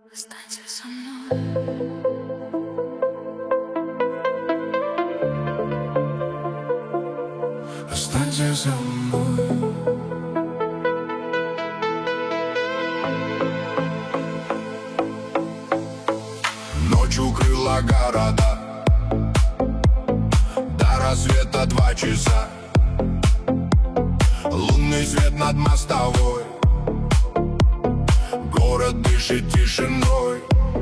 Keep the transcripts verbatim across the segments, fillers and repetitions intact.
Останься со мной. Останься со мной. Ночью крыла города, до рассвета два часа. Лунный свет над мостовой, город дышит тишиной.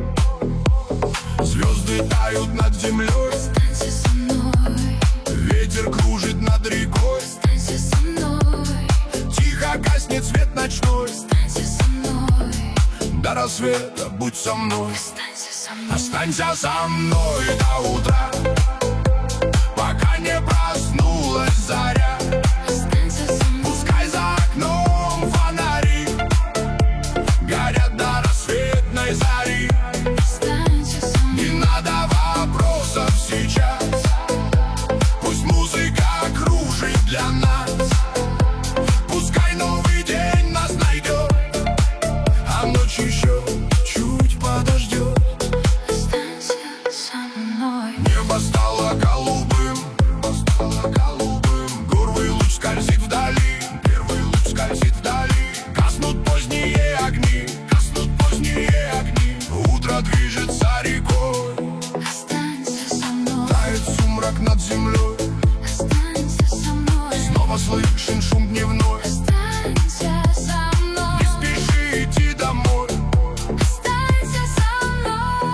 Звезды тают над землей. Останься со мной. Ветер кружит над рекой. Останься со мной. Тихо гаснет свет ночной. Останься со мной. До рассвета будь со мной. Останься со мной. Останься со мной до утра, пока не проснулась заря. Останься со мной. Пускай за окном фонари горят до рассветной зари. Останься со мной. Не надо вопросов сейчас, пусть музыка кружит для нас. Пускай новый день нас найдет, а ночь еще чуть подождет. Останься со мной. Небо стало голубым, небо стало голубым. Первый луч скользит вдали, первый луч скользит вдали. Гаснут поздние огни, гаснут поздние огни. Утро движется рекой, Останься со мной. тает сумрак над землей. Останься со мной. Снова слышен шум дневной. Останься со мной. Не спеши идти домой. Останься со мной.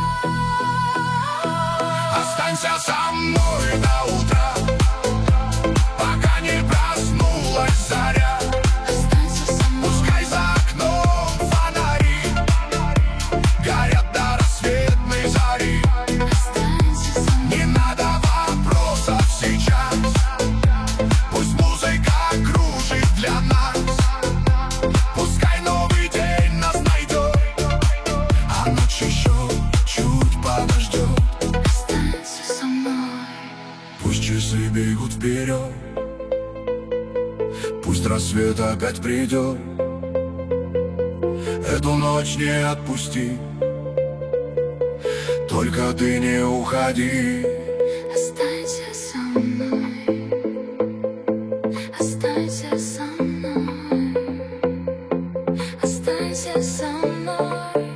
Останься со мной до утра, пока не проснулась заря. Останься со мной. Пускай за окном фонари горят до рассветной зари. Останься со мной. Не надо вопросов сейчас, пусть музыка кружит для нас. Пускай новый день нас найдет, а ночь еще чуть подождет. Останься со мной. Пусть часы бегут вперед, пусть рассвет опять придет. Эту ночь не отпусти, только ты не уходи. Останься со мной. Останься со мной. Останься со мной.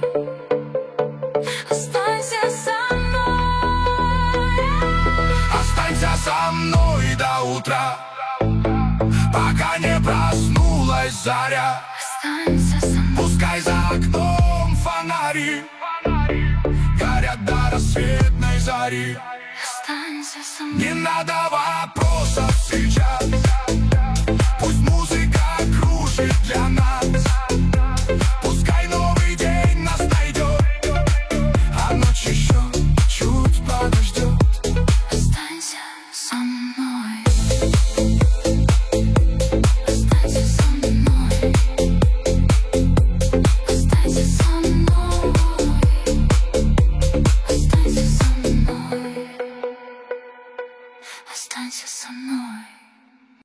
Останься со мной. Останься со мной до утра, пока не проснулась заря. Останься со мной. Пускай за окном фонари горят до рассветной зари. Останься со мной. Не надо вопросов сейчас,